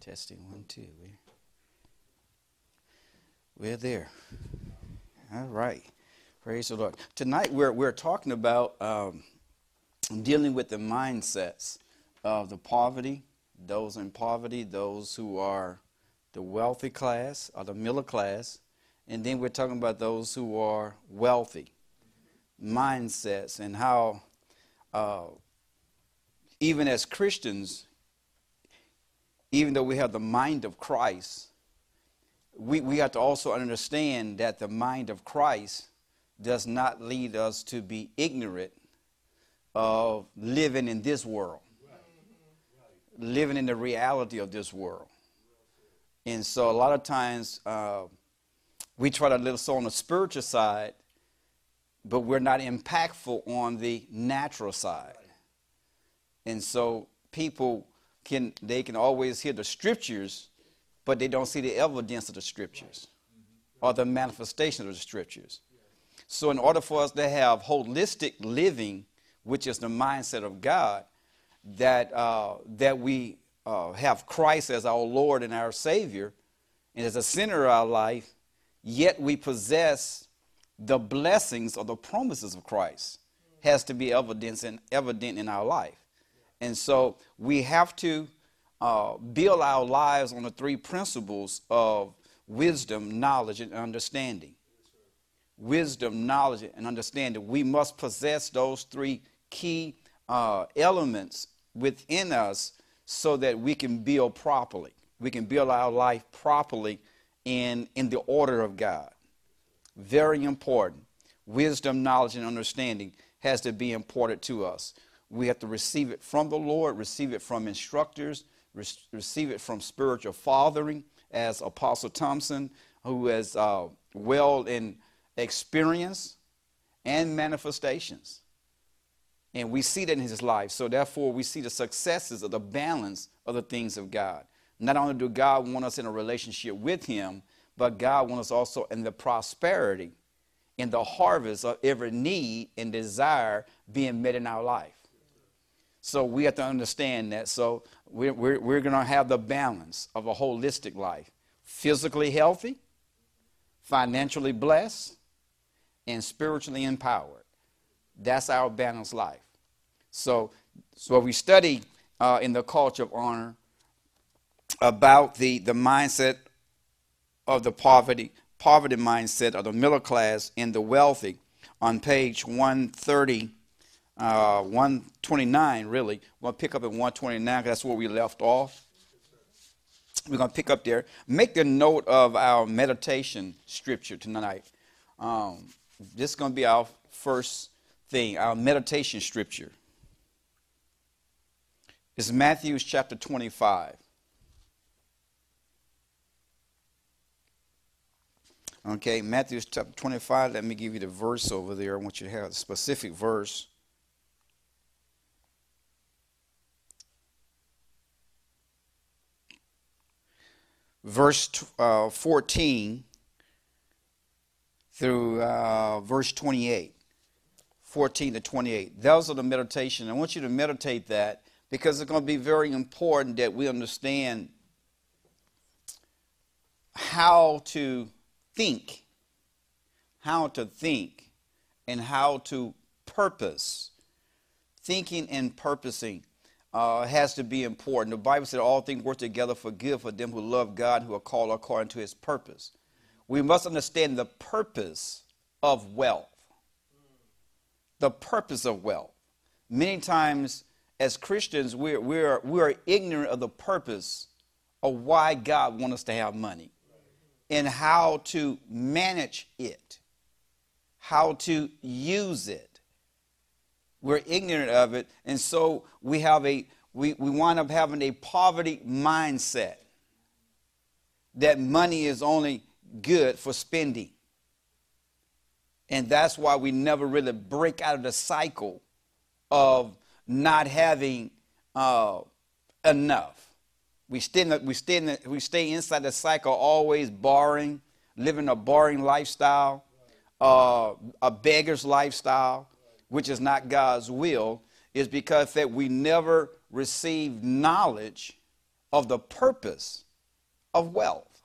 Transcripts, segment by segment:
Testing 1, 2. We're there. All right. Praise the Lord. Tonight we're talking about dealing with the mindsets of the poverty, those in poverty, those who are the wealthy class or the middle class, and then we're talking about those who are wealthy. Mindsets and how even as Christians, even though we have the mind of Christ, we have to also understand that the mind of Christ does not lead us to be ignorant of living in this world, living in the reality of this world. And so a lot of times we try to live so on the spiritual side, but we're not impactful on the natural side. And so people can always hear the scriptures, but they don't see the evidence of the scriptures or the manifestation of the scriptures. So in order for us to have holistic living, which is the mindset of God, that we have Christ as our Lord and our Savior and as the center of our life, yet we possess the blessings or the promises of Christ, has to be evident in our life. And so we have to build our lives on the three principles of wisdom, knowledge, and understanding. Wisdom, knowledge, and understanding. We must possess those three key elements within us so that we can build properly. We can build our life properly in the order of God. Very important. Wisdom, knowledge, and understanding has to be important to us. We have to receive it from the Lord, receive it from instructors, receive it from spiritual fathering, as Apostle Thompson, who is well in experience and manifestations. And we see that in his life. So therefore, we see the successes of the balance of the things of God. Not only do God want us in a relationship with him, but God wants us also in the prosperity, in the harvest of every need and desire being met in our life. So we have to understand that. So we're going to have the balance of a holistic life. Physically healthy, financially blessed, and spiritually empowered. That's our balanced life. So we study in the Culture of Honor about the mindset of the poverty mindset of the middle class and the wealthy on page 130, 129 really. We'll pick up at 129 because that's where we left off. We're going to pick up there. Make a note of our meditation scripture tonight. This is going to be our first thing, our meditation scripture. It's Matthew chapter 25. Okay, Matthew chapter 25. Let me give you the verse over there. I want you to have a specific verse. Verse 14 through verse 28. 14 to 28. Those are the meditation. I want you to meditate that because it's going to be very important that we understand how to think, and how to purpose. Thinking and purposing has to be important. The Bible said all things work together for good for them who love God, who are called according to his purpose. We must understand the purpose of wealth. The purpose of wealth. Many times as Christians, we are ignorant of the purpose of why God wants us to have money and how to manage it, how to use it. We're ignorant of it, and so we wind up having a poverty mindset that money is only good for spending. And that's why we never really break out of the cycle of not having enough. We stay inside the cycle, always borrowing, living a borrowing lifestyle, a beggar's lifestyle, which is not God's will, is because that we never receive knowledge of the purpose of wealth.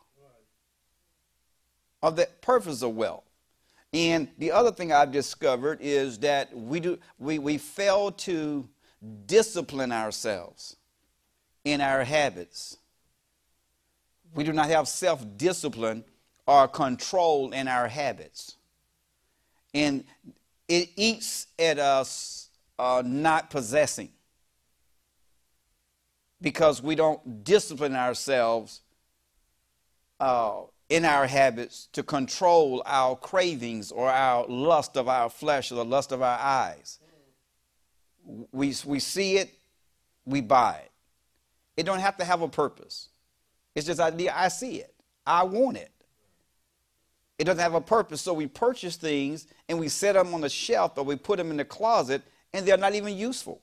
Of the purpose of wealth. And the other thing I've discovered is that we fail to discipline ourselves in our habits. We do not have self-discipline or control in our habits. And it eats at us not possessing, because we don't discipline ourselves in our habits to control our cravings or our lust of our flesh or the lust of our eyes. We see it, we buy it. It don't have to have a purpose. It's just I see it. I want it. It doesn't have a purpose, so we purchase things and we set them on the shelf or we put them in the closet and they're not even useful.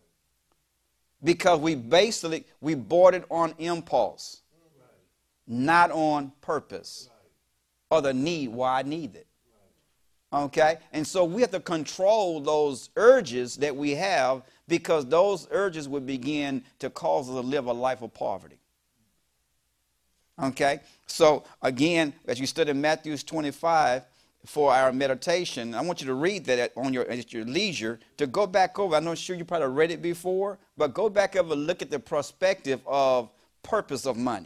Because we bought it on impulse, not on purpose or the need why I need it. Okay? And so we have to control those urges that we have, because those urges would begin to cause us to live a life of poverty. Okay? So again, as you study Matthew 25 for our meditation, I want you to read that at your leisure, to go back over. I'm not sure you probably read it before, but go back over and look at the perspective of purpose of money.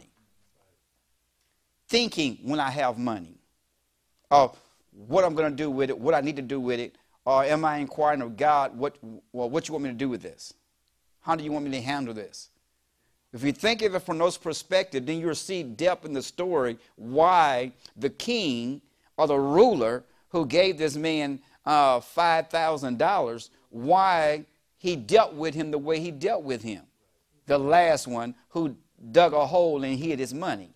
Thinking when I have money, or what I'm going to do with it, what I need to do with it, or am I inquiring of God, what you want me to do with this? How do you want me to handle this? If you think of it from those perspectives, then you'll see depth in the story why the king or the ruler who gave this man $5,000, why he dealt with him the way he dealt with him. The last one who dug a hole and hid his money.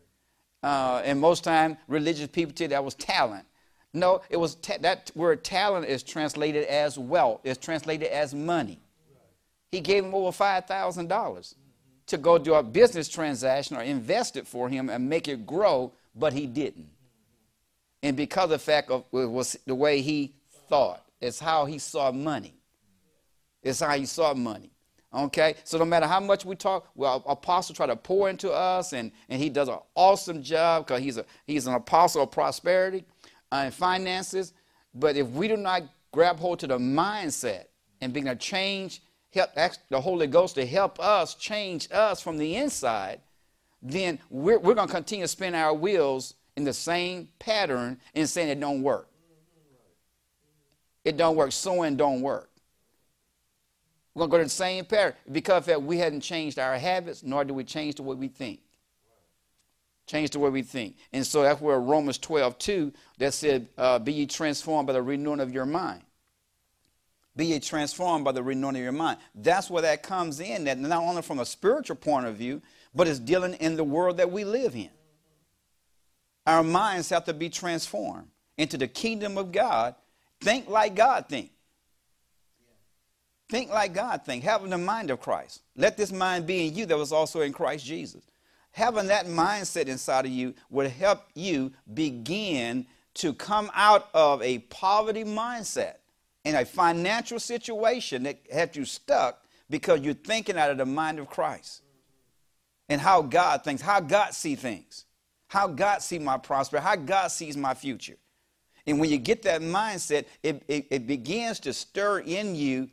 And most time religious people tell you that was talent. No, it was that word talent is translated as wealth. It's translated as money. He gave him over $5,000 to go do a business transaction or invest it for him and make it grow, but he didn't. And because of the fact of it was the way he thought, it's how he saw money. It's how he saw money. Okay, so no matter how much we talk, well, apostle try to pour into us, and he does an awesome job because he's an apostle of prosperity and finances. But if we do not grab hold to the mindset and begin to change, ask the Holy Ghost to help us change us from the inside, then we're going to continue to spin our wheels in the same pattern and saying it don't work. It don't work. Sowing don't work. We're going to go to the same pattern because we hadn't changed our habits, nor do we change the way we think. Change the way we think. And so that's where Romans 12:2 that said, be ye transformed by the renewing of your mind. Be ye transformed by the renewing of your mind. That's where that comes in, that not only from a spiritual point of view, but it's dealing in the world that we live in. Our minds have to be transformed into the kingdom of God. Think like God thinks. Think like God thinks. Having the mind of Christ. Let this mind be in you that was also in Christ Jesus. Having that mindset inside of you will help you begin to come out of a poverty mindset in a financial situation that had you stuck because you're thinking out of the mind of Christ. And how God thinks, how God sees things, how God sees my prosperity, how God sees my future. And when you get that mindset, it begins to stir in you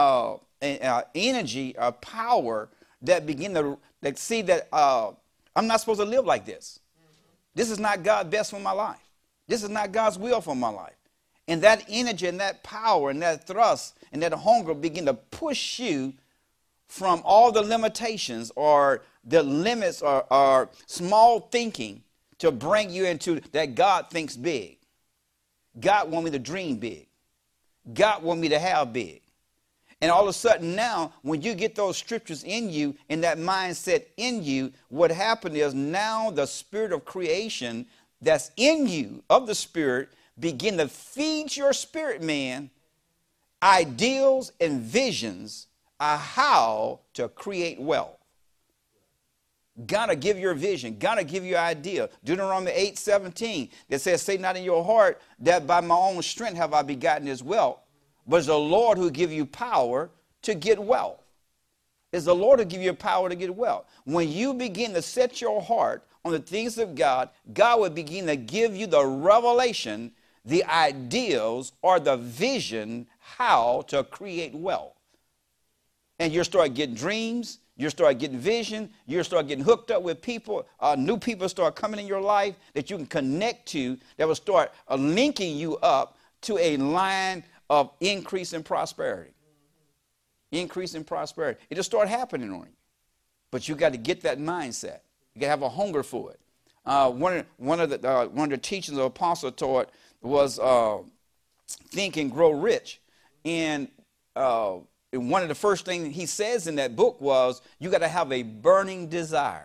energy, power that begin to see that I'm not supposed to live like this. This is not God's best for my life. This is not God's will for my life. And that energy and that power and that thrust and that hunger begin to push you from all the limitations or the limits or small thinking to bring you into that God thinks big. God wants me to dream big. God wants me to have big. And all of a sudden now, when you get those scriptures in you and that mindset in you, what happened is now the spirit of creation that's in you, of the spirit, begin to feed your spirit man ideals and visions of how to create wealth. Gotta give your vision, gotta give your idea. Deuteronomy 8:17 that says, say not in your heart that by my own strength have I begotten this wealth, but it's the Lord who give you power to get wealth. Is the Lord will give you power to get wealth. When you begin to set your heart on the things of God, God will begin to give you the revelation, the ideals, or the vision how to create wealth. And you'll start getting dreams. You'll start getting vision. You'll start getting hooked up with people. New people start coming in your life that you can connect to, that will start linking you up to a line of increase in prosperity. Increase in prosperity. It'll start happening on you. But you got to get that mindset. You got to have a hunger for it. One of the teachings the apostle taught was Think and Grow Rich. And one of the first things he says in that book was, you got to have a burning desire.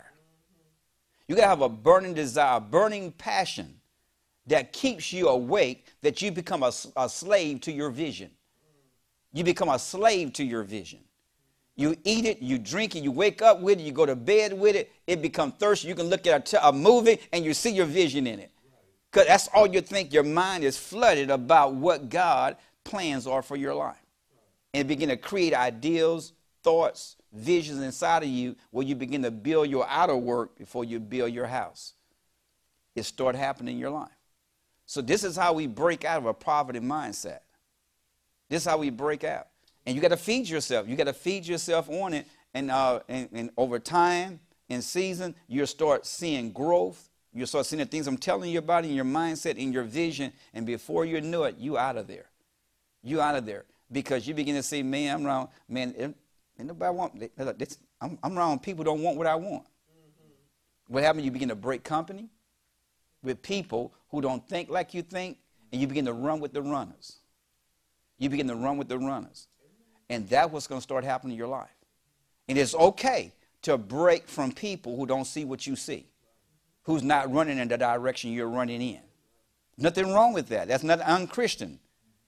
You got to have a burning desire, burning passion that keeps you awake, that you become a slave to your vision. You become a slave to your vision. You eat it, you drink it, you wake up with it, you go to bed with it, it becomes thirsty. You can look at a movie and you see your vision in it. Because that's all you think. Your mind is flooded about what God's plans are for your life. And begin to create ideals, thoughts, visions inside of you where you begin to build your outer work before you build your house. It starts happening in your life. So this is how we break out of a poverty mindset. This is how we break out. And you got to feed yourself. You got to feed yourself on it. And over time and season, you'll start seeing growth. You'll start seeing the things I'm telling you about in your mindset, in your vision. And before you know it, you out of there. You out of there. Because you begin to say, man, I'm wrong. Man, ain't nobody want. I'm wrong. People don't want what I want. Mm-hmm. What happens? You begin to break company with people who don't think like you think. And you begin to run with the runners. You begin to run with the runners. And that's what's going to start happening in your life. And it's okay to break from people who don't see what you see, who's not running in the direction you're running in. Nothing wrong with that. That's not unchristian.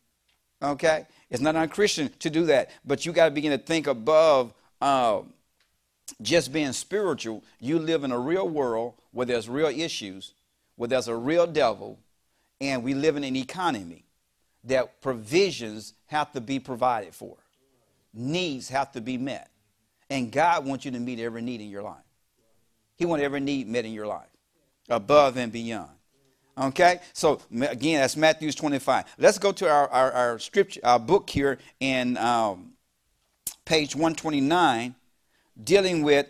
Okay? It's not unchristian to do that. But you got to begin to think above just being spiritual. You live in a real world where there's real issues, where there's a real devil, and we live in an economy that provisions have to be provided for. Needs have to be met. And God wants you to meet every need in your life. He wants every need met in your life, above and beyond. Okay? So, again, that's Matthew 25. Let's go to our scripture, our book here in page 129, dealing with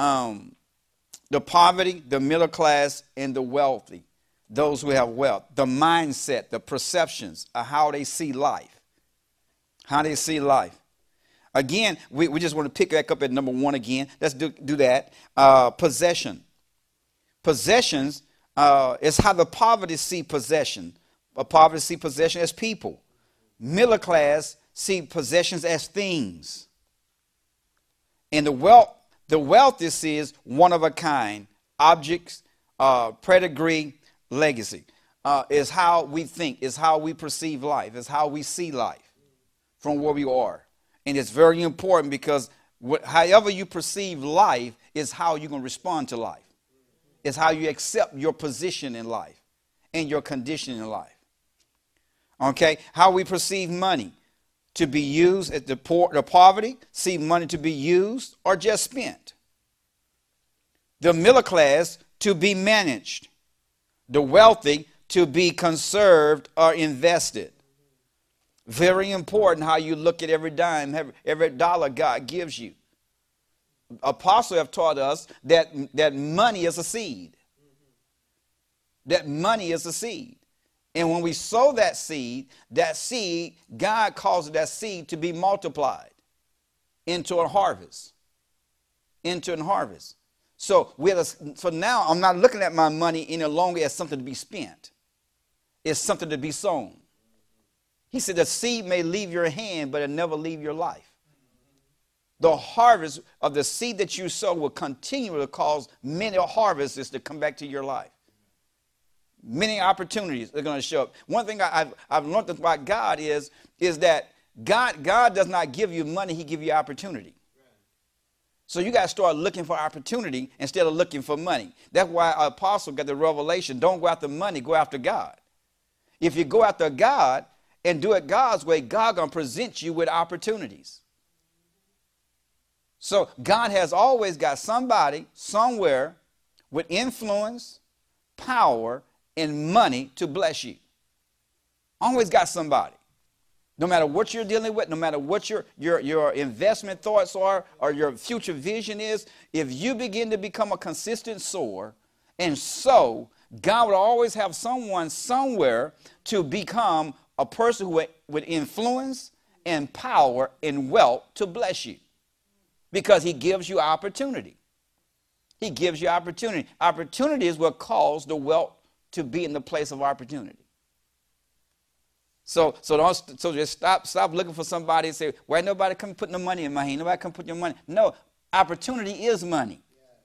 the poverty, the middle class, and the wealthy. Those who have wealth, the mindset, the perceptions of how they see life. How they see life. Again, we just want to pick back up at number 1 again. Let's do that. Possession. Possessions is how the poverty see possession. Poverty see possession as people. Middle class see possessions as things. And the wealthy sees one of a kind, objects, pedigree, legacy. Is how we think, is how we perceive life, is how we see life from where we are. And it's very important because however you perceive life is how you're going to respond to life. It's how you accept your position in life and your condition in life. Okay? How we perceive money to be used at the poverty, see money to be used or just spent. The middle class to be managed. The wealthy to be conserved or invested. Very important how you look at every dime, every dollar God gives you. Apostles have taught us that money is a seed. That money is a seed. And when we sow that seed, God causes that seed to be multiplied into a harvest. Into a harvest. So now I'm not looking at my money any longer as something to be spent. It's something to be sown. He said the seed may leave your hand, but it'll never leave your life. The harvest of the seed that you sow will continue to cause many harvests to come back to your life. Many opportunities are going to show up. One thing I've learned about God is that God does not give you money, he gives you opportunity. So you got to start looking for opportunity instead of looking for money. That's why our apostle got the revelation, don't go after money, go after God. If you go after God and do it God's way, God going to present you with opportunities. So God has always got somebody somewhere with influence, power, and money to bless you. Always got somebody. No matter what you're dealing with, no matter what your investment thoughts are or your future vision is, if you begin to become a consistent sower and sow, God will always have someone somewhere to become a person who with influence and power and wealth to bless you. Because he gives you opportunity. He gives you opportunity. Opportunity is what caused the wealth to be in the place of opportunity. So just stop looking for somebody and say, why nobody come put no money in my hand? Nobody come put your money. No, opportunity is money.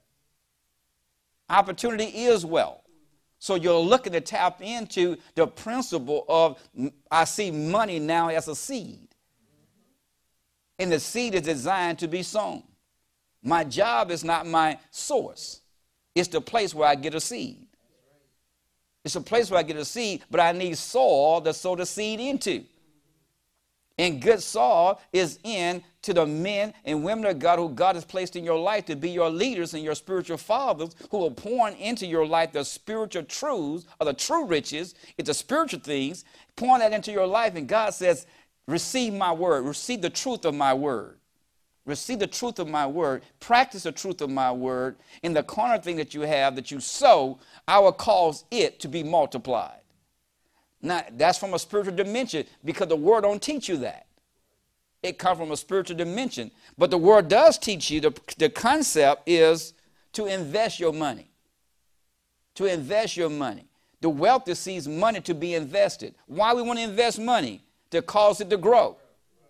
Opportunity is wealth. So you're looking to tap into the principle of, I see money now as a seed. And the seed is designed to be sown. My job is not my source. It's the place where I get a seed. It's a place where I get a seed, but I need soil to sow the seed into. And good soil is in to the men and women of God who God has placed in your life to be your leaders and your spiritual fathers who are pouring into your life the spiritual truths or the true riches. It's the spiritual things, pouring that into your life. And God says, receive my word, receive the truth of my word. Receive the truth of my word, practice the truth of my word. In the carnal thing that you have, that you sow, I will cause it to be multiplied. Now, that's from a spiritual dimension because the word don't teach you that. It comes from a spiritual dimension. But the word does teach you, the concept is to invest your money. To invest your money. The wealthy sees money to be invested. Why we want to invest money? To cause it to grow.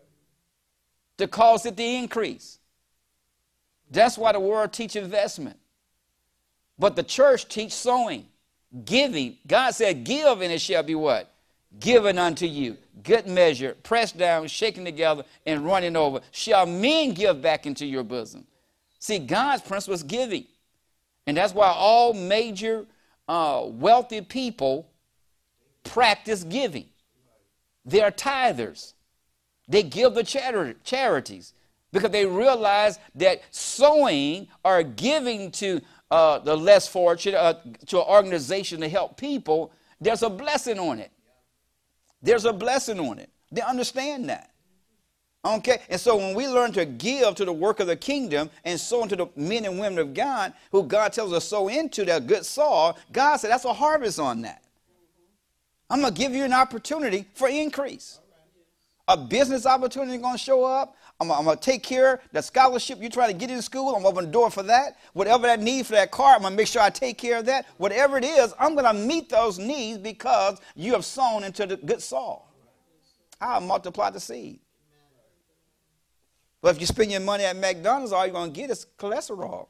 To cause it to increase. That's why the world teaches investment. But the church teaches sowing, giving. God said, give and it shall be what? Given unto you. Good measure, pressed down, shaken together, and running over. Shall men give back into your bosom? See, God's principle is giving. And that's why all major wealthy people practice giving. They are tithers. They give the charities because they realize that sowing or giving to the less fortunate, to an organization to help people, there's a blessing on it. There's a blessing on it. They understand that. Okay? And so when we learn to give to the work of the kingdom and sow into the men and women of God, who God tells us to sow into that good soil, God said that's a harvest on that. I'm going to give you an opportunity for increase. A business opportunity going to show up. I'm going to take care of the scholarship you're trying to get in school. I'm opening the door for that. Whatever that need for that car, I'm going to make sure I take care of that. Whatever it is, I'm going to meet those needs because you have sown into the good soil. I'll multiply the seed. But if you spend your money at McDonald's, all you're going to get is cholesterol.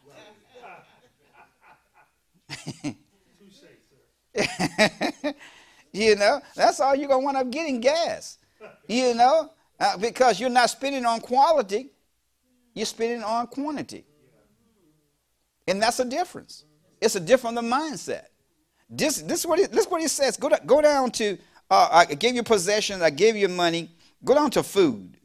You know, that's all you're going to wind up getting, gas. You know, because you're not spending on quality, you're spending on quantity. And that's a difference. It's a different mindset. This is what he says. Go down to, I gave you possessions, I gave you money. Go down to food.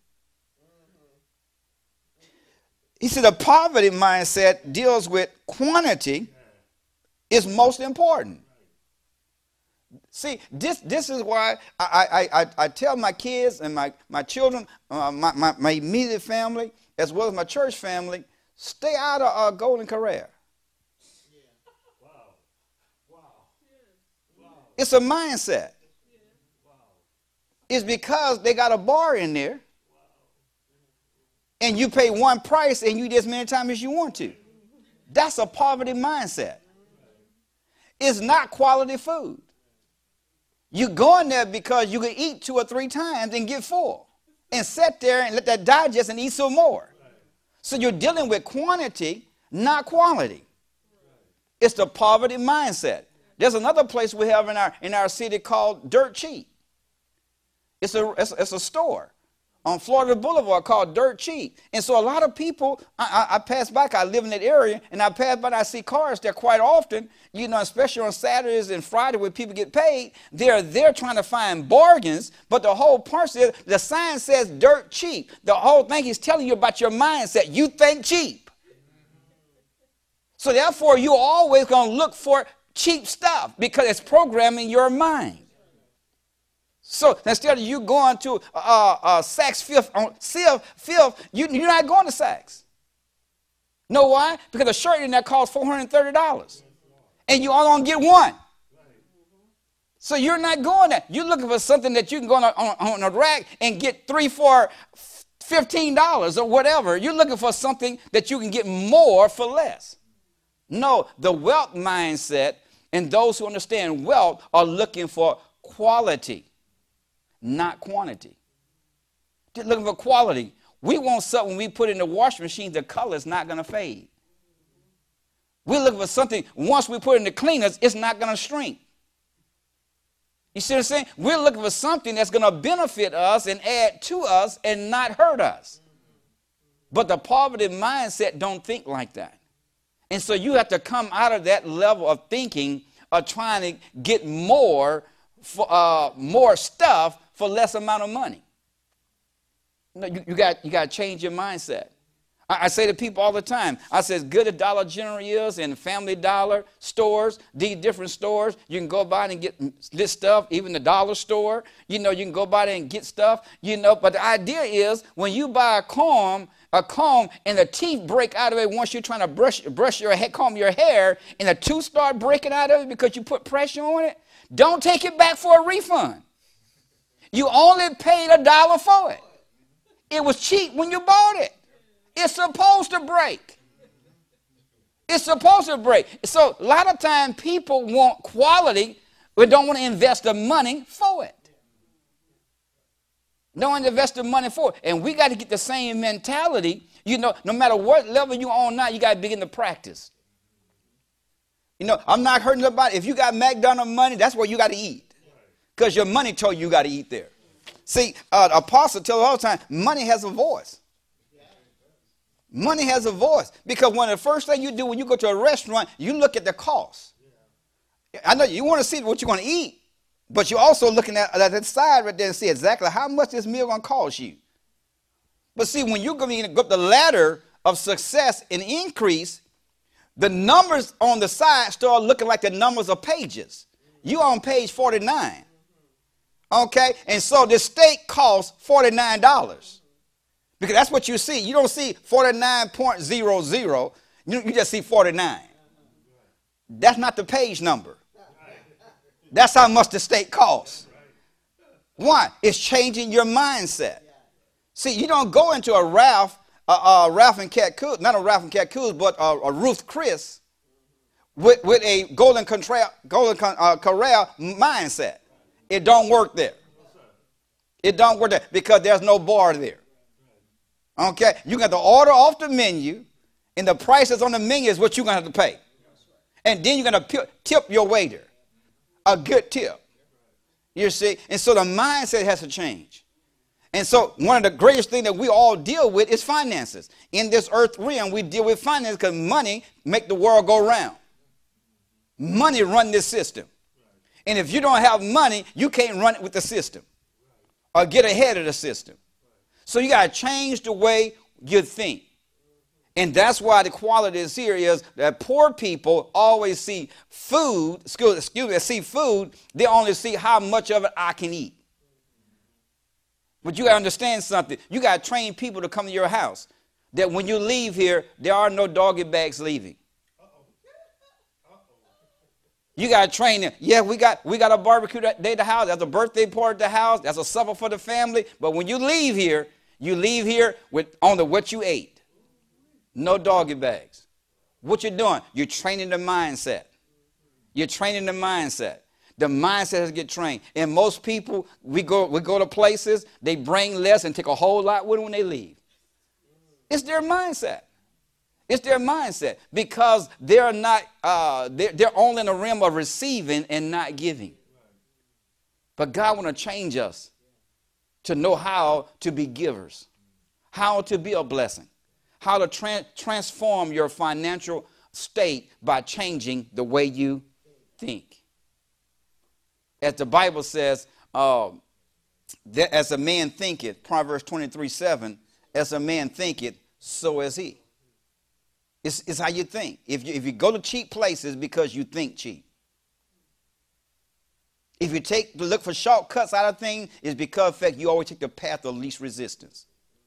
He said the poverty mindset deals with quantity is most important. See, this is why I tell my kids and my children, my immediate family, as well as my church family, stay out of Golden Corral. Yeah. Wow. It's a mindset. It's because they got a bar in there, and you pay one price and you eat as many times as you want to. That's a poverty mindset. It's not quality food. You go in there because you can eat 2 or 3 times and get full and sit there and let that digest and eat some more. So you're dealing with quantity, not quality. It's the poverty mindset. There's another place we have in our city called Dirt Cheap. It's a store on Florida Boulevard called Dirt Cheap. And so a lot of people, I pass by, I live in that area, and I pass by and I see cars there quite often, you know, especially on Saturdays and Friday when people get paid. They're trying to find bargains, but the whole part is the sign says dirt cheap. The whole thing is telling you about your mindset. You think cheap. So therefore, you're always going to look for cheap stuff because it's programming your mind. So instead of you going to Saks Fifth, you're not going to Saks. Know why? Because a shirt in there costs $430. And you only going to get one. So you're not going there. You're looking for something that you can go on a rack and get 3 for $15 or whatever. You're looking for something that you can get more for less. No, the wealth mindset and those who understand wealth are looking for quality, not quantity. They're looking for quality. We want something when we put it in the washing machine, the color is not going to fade. We're looking for something, once we put it in the cleaners, it's not going to shrink. You see what I'm saying? We're looking for something that's going to benefit us and add to us and not hurt us. But the poverty mindset don't think like that. And so you have to come out of that level of thinking of trying to get more stuff for less amount of money. No, you got to change your mindset. I say to people all the time, I say as good as Dollar General is and Family Dollar stores, these different stores, you can go by and get this stuff, even the dollar store, you know, you can go by there and get stuff, you know, but the idea is when you buy a comb and the teeth break out of it once you're trying to comb your hair and the tooth start breaking out of it because you put pressure on it, don't take it back for a refund. You only paid $1 for it. It was cheap when you bought it. It's supposed to break. It's supposed to break. So a lot of times people want quality but don't want to invest the money for it. Don't want to invest the money for it. And we got to get the same mentality. You know, no matter what level you're on now, you got to begin to practice. You know, I'm not hurting nobody. If you got McDonald's money, that's where you got to eat. Because your money told you got to eat there. See, Apostle tells us all the time, money has a voice. Money has a voice. Because one of the first things you do when you go to a restaurant, you look at the cost. I know you want to see what you're going to eat, but you're also looking at that side right there and see exactly how much this meal going to cost you. But see, when you're going to go up the ladder of success and increase, the numbers on the side start looking like the numbers of pages. You're on page 49. Okay? And so this steak costs $49. Because that's what you see. You don't see 49.00. You just see 49. That's not the page number. That's how much the steak costs. Why? It's changing your mindset. See, you don't go into a Ralph and Cat Coos, not a Ralph and Cat Coos, but a Ruth Chris with a Golden Corral mindset. It don't work there. It don't work there because there's no bar there. Okay, you got to order off the menu, and the prices on the menu is what you're going to have to pay. And then you're going to tip your waiter a good tip. You see, and so the mindset has to change. And so one of the greatest things that we all deal with is finances. In this earth realm, we deal with finances because money make the world go round. Money run this system. And if you don't have money, you can't run it with the system or get ahead of the system. So you got to change the way you think. And that's why the quality is here is that poor people always see food, see food, they only see how much of it I can eat. But you got to understand something. You got to train people to come to your house. That when you leave here, there are no doggy bags leaving. You got to train them. Yeah, we got a barbecue that day at the house. There's a birthday party at the house. There's a supper for the family. But when you leave here with only what you ate. No doggy bags. What you're doing, you're training the mindset. You're training the mindset. The mindset has to get trained. And most people, we go to places, they bring less and take a whole lot with them when they leave. It's their mindset. It's their mindset because they're not, they're only in the realm of receiving and not giving. But God want to change us. to know how to be givers, how to be a blessing, how to transform your financial state by changing the way you think. As the Bible says, that as a man thinketh, Proverbs 23:7, as a man thinketh, so is he. It's how you think. If you go to cheap places because you think cheap. If you look for shortcuts out of things, it's because, in fact, you always take the path of least resistance.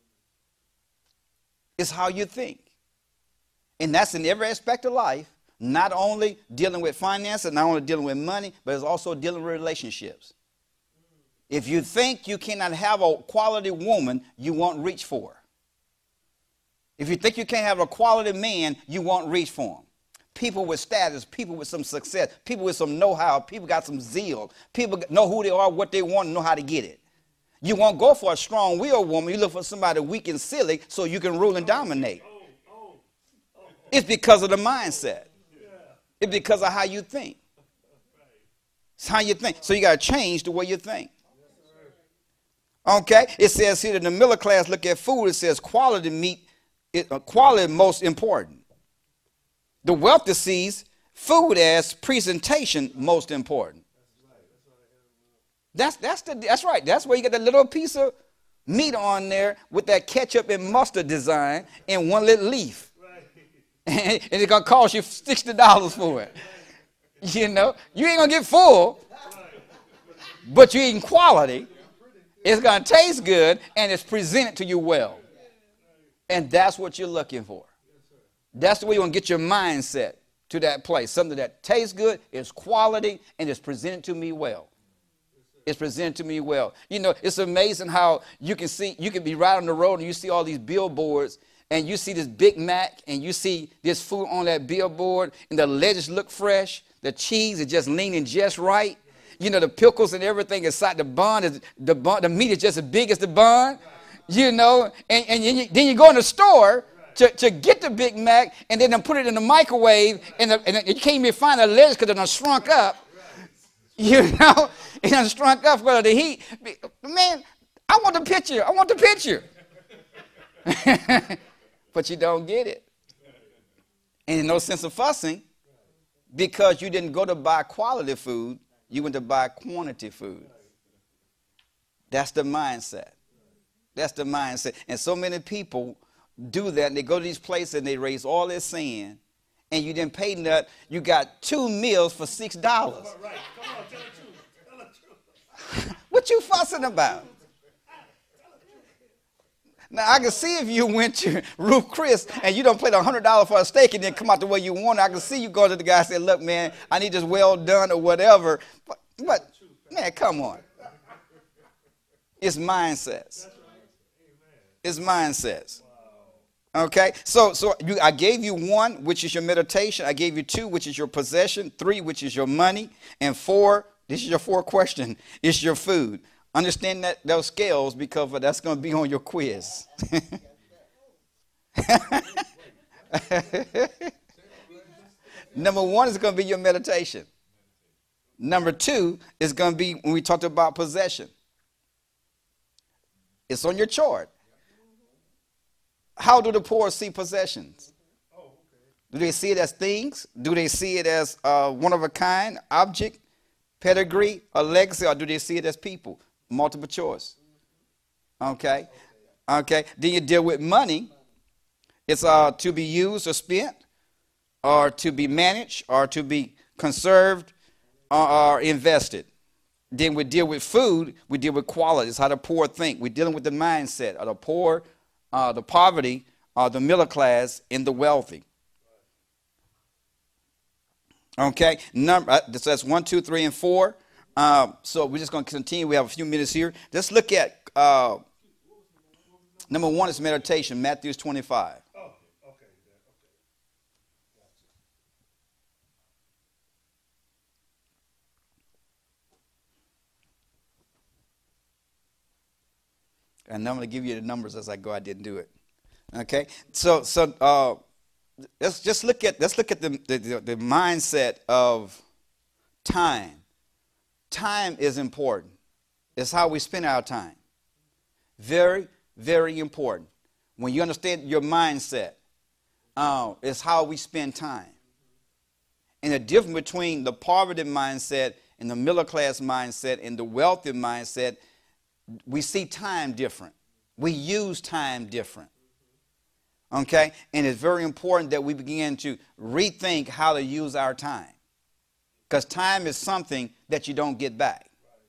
It's how you think. And that's in every aspect of life, not only dealing with finances, not only dealing with money, but it's also dealing with relationships. If you think you cannot have a quality woman, you won't reach for her. If you think you can't have a quality man, you won't reach for him. People with status, people with some success, people with some know-how, people got some zeal. People know who they are, what they want, and know how to get it. You won't go for a strong-willed woman. You look for somebody weak and silly so you can rule and dominate. It's because of the mindset. It's because of how you think. It's how you think. So you got to change the way you think. Okay? It says here that the middle class look at food. It says quality meat, quality most important. The wealthy sees food as presentation most important. That's right. That's where you get that little piece of meat on there with that ketchup and mustard design in one little leaf. And it's going to cost you $60 for it. You know, you ain't going to get full, but you're eating quality. It's going to taste good, and it's presented to you well. And that's what you're looking for. That's the way you're going to get your mindset to that place. Something that tastes good, is quality, and is presented to me well. It's presented to me well. You know, it's amazing how you can be right on the road and you see all these billboards and you see this Big Mac and you see this food on that billboard and the lettuce look fresh. The cheese is just leaning just right. You know, the pickles and everything inside the bun, the meat is just as big as the bun. You know, and then you go in the store to get the Big Mac, and then put it in the microwave, and you can't even find the lettuce because it done shrunk up. You know, it done shrunk up because of the heat. Man, I want the picture. I want the picture. But you don't get it. And no sense of fussing because you didn't go to buy quality food. You went to buy quantity food. That's the mindset. That's the mindset. And so many people do that, and they go to these places and they raise all this sand, and you didn't pay nothing. You got 2 meals for $6. Right. Come on, tell the truth. Tell the truth. What you fussing about? Now, I can see if you went to Ruth Chris and you don't pay the $100 for a steak and then come out the way you want it. I can see you going to the guy and say, look, man, I need this well done or whatever. But man, come on. It's mindsets. It's mindsets. Okay, so I gave you 1, which is your meditation. I gave you 2, which is your possession. 3, which is your money. And 4, this is your 4th question, is your food. Understand those scales because that's going to be on your quiz. Number 1 is going to be your meditation. Number 2 is going to be when we talked about possession. It's on your chart. How do the poor see possessions? Do they see it as things? Do they see it as one of a kind, object, pedigree, or legacy, or do they see it as people? Multiple choice. Okay. Okay. Then you deal with money. It's to be used or spent, or to be managed, or to be conserved, or invested. Then we deal with food. We deal with quality. It's how the poor think. We're dealing with the mindset of the poor, the poverty, the middle class, and the wealthy. Okay, that's 1, 2, 3, and 4. So we're just going to continue. We have a few minutes here. Let's look at number 1 is meditation, Matthew 25. And I'm going to give you the numbers as I go. I didn't do it. Okay, so let's just look at the mindset of time. Time is important. It's how we spend our time. Very, very important. When you understand your mindset, it's how we spend time. And the difference between the poverty mindset and the middle class mindset and the wealthy mindset, we see time different. We use time different. Okay? And it's very important that we begin to rethink how to use our time. Because time is something that you don't get back.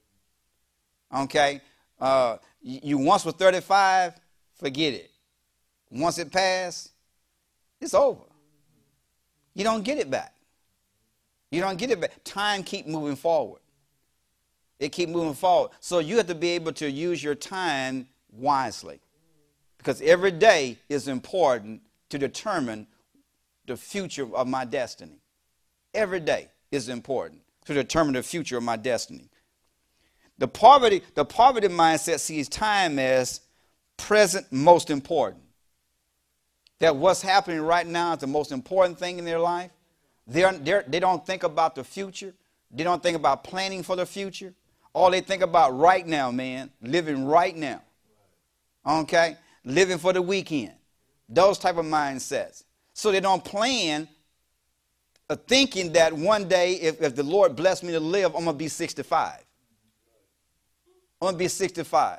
Okay? You once were 35, forget it. Once it passed, it's over. You don't get it back. You don't get it back. Time keep moving forward. It keep moving forward. So you have to be able to use your time wisely. Because every day is important to determine the future of my destiny. Every day is important to determine the future of my destiny. The poverty mindset sees time as present most important. That what's happening right now is the most important thing in their life. They don't think about the future. They don't think about planning for the future. All they think about right now, man, living right now. Okay? Living for the weekend. Those type of mindsets. So they don't plan thinking that one day, if the Lord bless me to live, I'm going to be 65. I'm going to be 65.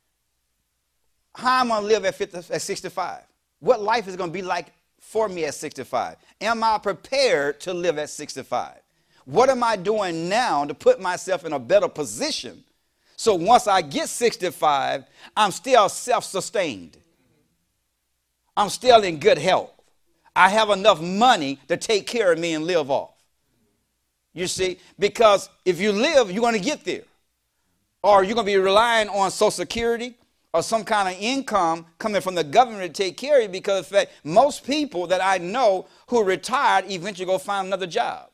How am I going to live at 65? What life is going to be like for me at 65? Am I prepared to live at 65? What am I doing now to put myself in a better position so once I get 65, I'm still self-sustained? I'm still in good health. I have enough money to take care of me and live off. You see, because if you live, you're going to get there. Or you're going to be relying on Social Security or some kind of income coming from the government to take care of you, because in fact, most people that I know who are retired eventually go find another job.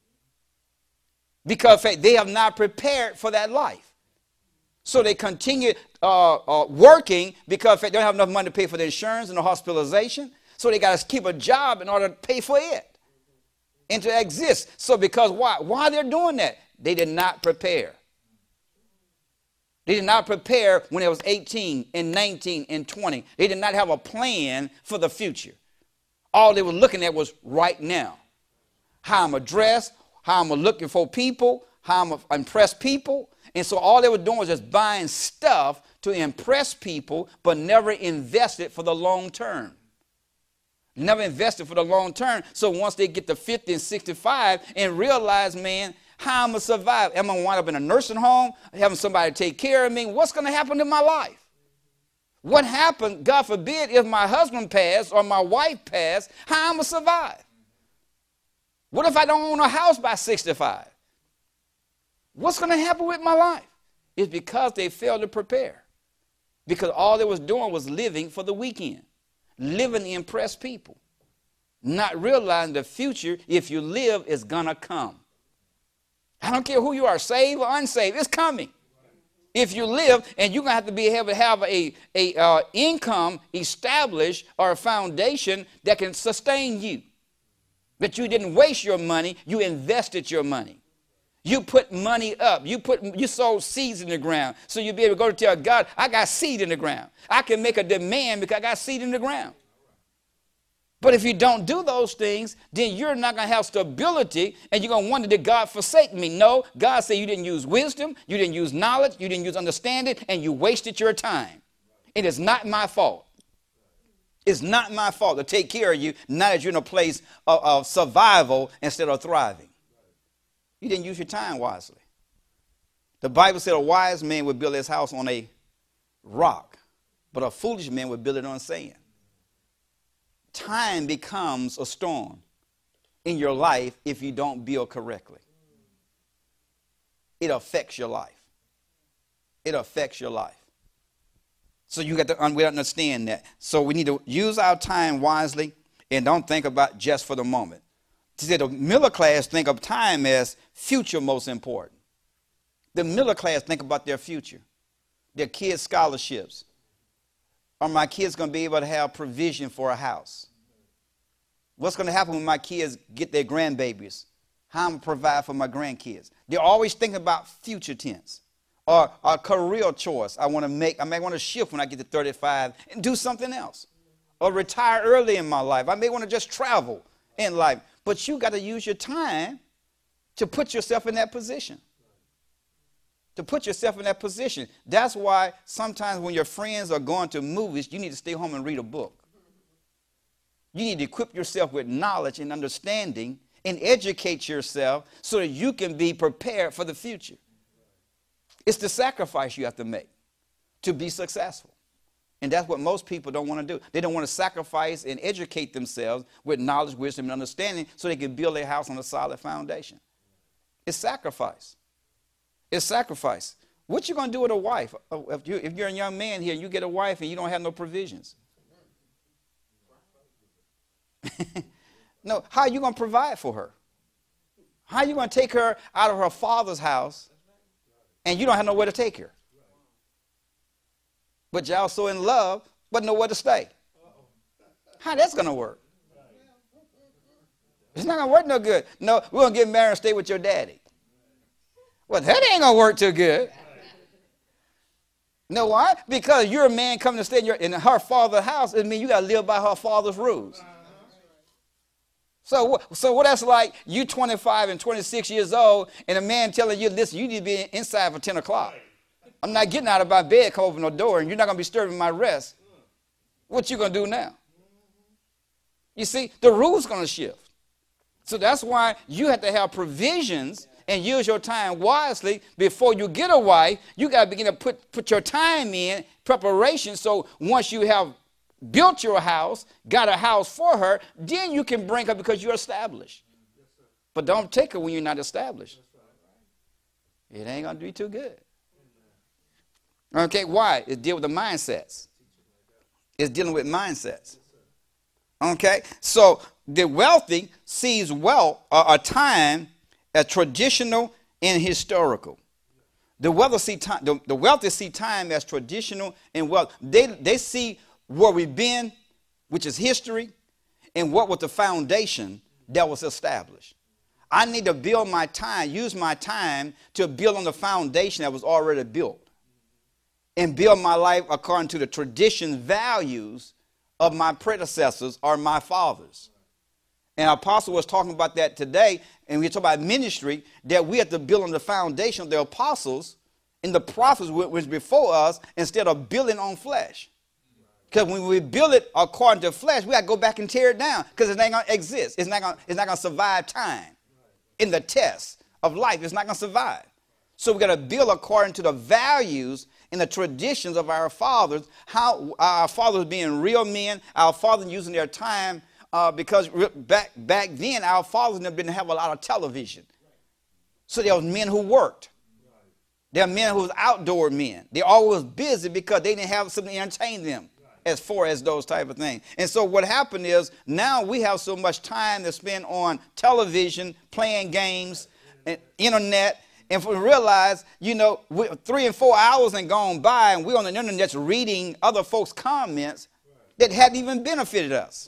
Because in fact, they have not prepared for that life. So they continue working because in fact, they don't have enough money to pay for the insurance and the hospitalization. So they got to keep a job in order to pay for it and to exist. So because why? Why they're doing that? They did not prepare. They did not prepare when they was 18 and 19 and 20. They did not have a plan for the future. All they were looking at was right now. How I'm going to dress, how I'm looking for people, how I'm going to impress people. And so all they were doing was just buying stuff to impress people, but never invested for the long term. Never invested for the long term. So once they get to 50 and 65 and realize, man, how I'm going to survive? Am I going to wind up in a nursing home, having somebody take care of me? What's going to happen in my life? What happened, God forbid, if my husband passed or my wife passed, how I'm going to survive? What if I don't own a house by 65? What's going to happen with my life? It's because they failed to prepare. Because all they was doing was living for the weekend. Living to impress people. Not realizing the future, if you live, is going to come. I don't care who you are, saved or unsaved, it's coming. If you live, and you're going to have to be able to have a income established or a foundation that can sustain you. That you didn't waste your money, you invested your money. You put money up. You sowed seeds in the ground. So you'll be able to go to tell God, I got seed in the ground. I can make a demand because I got seed in the ground. But if you don't do those things, then you're not going to have stability, and you're going to wonder, did God forsake me? No, God said you didn't use wisdom, you didn't use knowledge, you didn't use understanding, and you wasted your time. It is not my fault. It's not my fault to take care of you now that you're in a place of survival instead of thriving. You didn't use your time wisely. The Bible said a wise man would build his house on a rock, but a foolish man would build it on sand. Time becomes a storm in your life if you don't build correctly. It affects your life. It affects your life. So you got to understand that. So we need to use our time wisely and don't think about just for the moment. The middle class think of time as future most important. The middle class think about their future, their kids' scholarships. Are my kids going to be able to have provision for a house? What's going to happen when my kids get their grandbabies? How I'm going to provide for my grandkids? They're always thinking about future tense. or a career choice I want to make. I may want to shift when I get to 35 and do something else, or retire early in my life. I may want to just travel in life. But you got to use your time to put yourself in that position. To put yourself in that position. That's why sometimes when your friends are going to movies, you need to stay home and read a book. You need to equip yourself with knowledge and understanding and educate yourself so that you can be prepared for the future. It's the sacrifice you have to make to be successful. And that's what most people don't want to do. They don't want to sacrifice and educate themselves with knowledge, wisdom, and understanding so they can build their house on a solid foundation. It's sacrifice. It's sacrifice. What you going to do with a wife? If you're a young man here and you get a wife and you don't have no provisions? No, how are you going to provide for her? How are you going to take her out of her father's house and you don't have nowhere to take her? But y'all so in love, but nowhere to stay. How that's going to work? It's not going to work no good. No, we're going to get married and stay with your daddy. Well, that ain't going to work too good. Know why? Because you're a man coming to stay in her father's house. It means you got to live by her father's rules. So what that's like, you 25 and 26 years old, and a man telling you, listen, you need to be inside for 10 o'clock. I'm not getting out of my bed, come open the door, and you're not going to be disturbing my rest. What you going to do now? You see, the rules going to shift. So that's why you have to have provisions and use your time wisely. Before you get a wife, you got to begin to put your time in preparation. So once you have built your house, got a house for her, then you can bring her because you're established. But don't take her when you're not established. It ain't going to be too good. Okay, why? It's dealing with the mindsets. It's dealing with mindsets. Okay, so the wealthy sees wealth or time as traditional and historical. The wealthy see time as traditional and wealth. They see where we've been, which is history, and what was the foundation that was established. I need to build my time, use my time to build on the foundation that was already built, and build my life according to the tradition values of my predecessors or my fathers. And Apostle was talking about that today, and we talk about ministry, that we have to build on the foundation of the apostles and the prophets which before us instead of building on flesh. Because when we build it according to flesh, we got to go back and tear it down because it ain't going to exist. It's not going to survive time. In the test of life, it's not going to survive. So we got to build according to the values and the traditions of our fathers, how our fathers being real men, our fathers using their time, because back then our fathers didn't have a lot of television. So there was men who worked. There are men who was outdoor men. They're always busy because they didn't have something to entertain them as far as those type of things. And so what happened is now we have so much time to spend on television, playing games, and internet. And if we realize, 3 and 4 hours ain't gone by and we're on the internet just reading other folks' comments that hadn't even benefited us.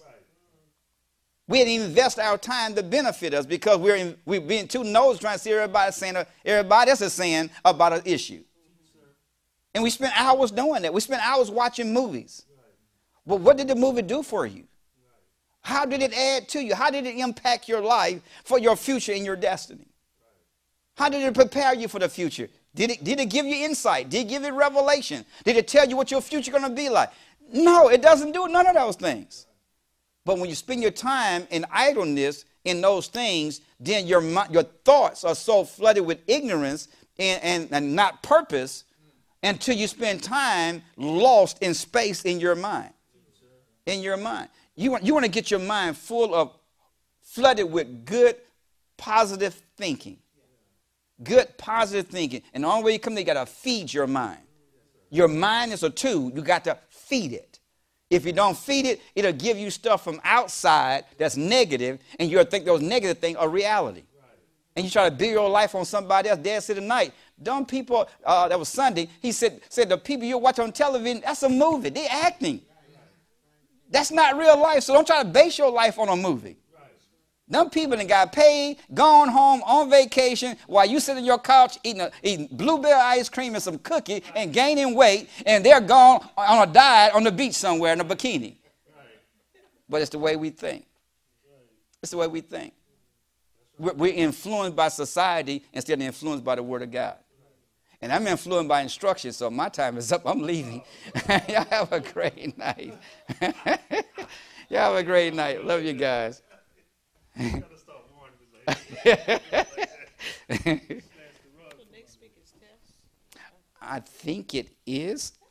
We didn't invest our time to benefit us because we're being too nosy trying to see everybody else is saying about an issue. And we spent hours doing that. We spent hours watching movies. But what did the movie do for you? How did it add to you? How did it impact your life for your future and your destiny? How did it prepare you for the future? Did it give you insight? Did it give you revelation? Did it tell you what your future is going to be like? No, it doesn't do none of those things. But when you spend your time in idleness in those things, then your thoughts are so flooded with ignorance and not purpose until you spend time lost in space in your mind. In your mind. You want to get your mind flooded with good, positive thinking. Good, positive thinking. And the only way you come there, you got to feed your mind. Your mind is a tool. You got to feed it. If you don't feed it, it'll give you stuff from outside that's negative, and you'll think those negative things are reality. And you try to build your life on somebody else. Dad said tonight, dumb people, that was Sunday, he said the people you watch on television, that's a movie. They're acting. That's not real life, so don't try to base your life on a movie. Them people that got paid, gone home on vacation while you sit on your couch eating blueberry ice cream and some cookie and gaining weight, and they're gone on a diet on the beach somewhere in a bikini. But it's the way we think. It's the way we think. We're influenced by society instead of influenced by the Word of God. And I'm influenced by instruction, so my time is up. I'm leaving. Y'all have a great night. Y'all have a great night. Love you guys. I think it is.